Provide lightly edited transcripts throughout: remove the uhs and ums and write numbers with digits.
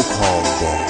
کاربار.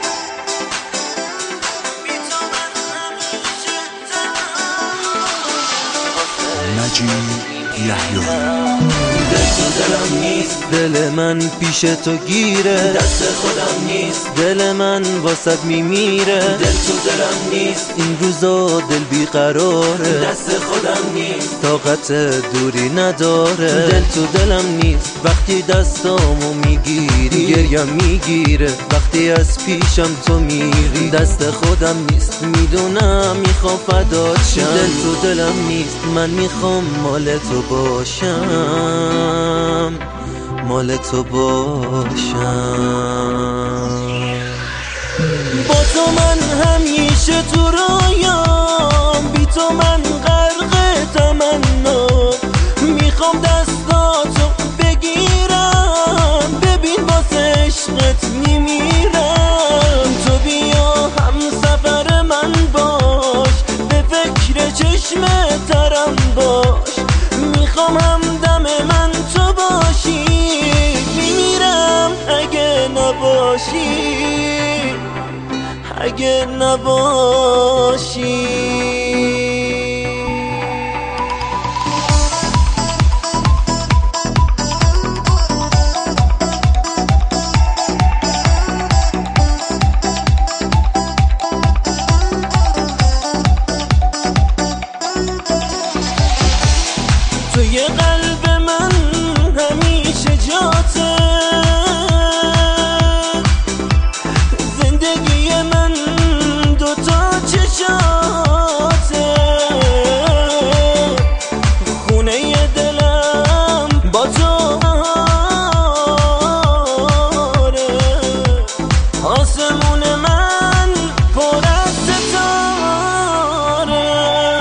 مجید یحیایی. دل تو دلم نیست، دل من پیش تو گیره، دست خودم نیست، دل من واسط میمیره. دل تو دلم نیست، این روزا دل بیقراره، دست خودم نیست، طاقت دوری نداره. دل تو دلم نیست، وقتی دستامو میگیری گریم میگیره، وقتی از پیشم تو میری دست خودم نیست، میدونم میخوام فدات شم. دل تو دلم نیست، من میخوام مال تو باشم، مال تو باشم. با تو من همیشه تو رویام، بی تو من غرق تمنا، میخوام دستاتو بگیرم، ببین واسه عشقت میمیرم. تو بیا هم سفر من باش، به فکر چشم ترم باش، میخوام همدم من تو باشی، میمیرم اگه نباشی، اگه نباشی. توی قلب من همیشه جاته، زندگی من دوتا چشاته، خونه دلم با تو آره، آسمون من پر از ستاره،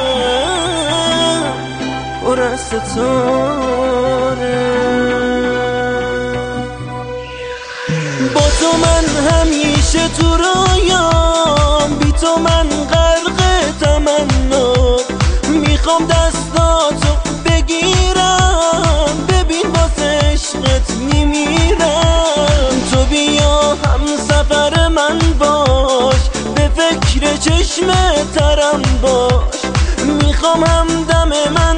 پر از ستاره. با تو من همیشه تو رویام، بی تو من غرق تمنا، میخوام دستاتو بگیرم، ببین واسه عشقت میمیرم. تو بیا هم سفر من باش، به فکر چشم ترم باش، میخوام همدم من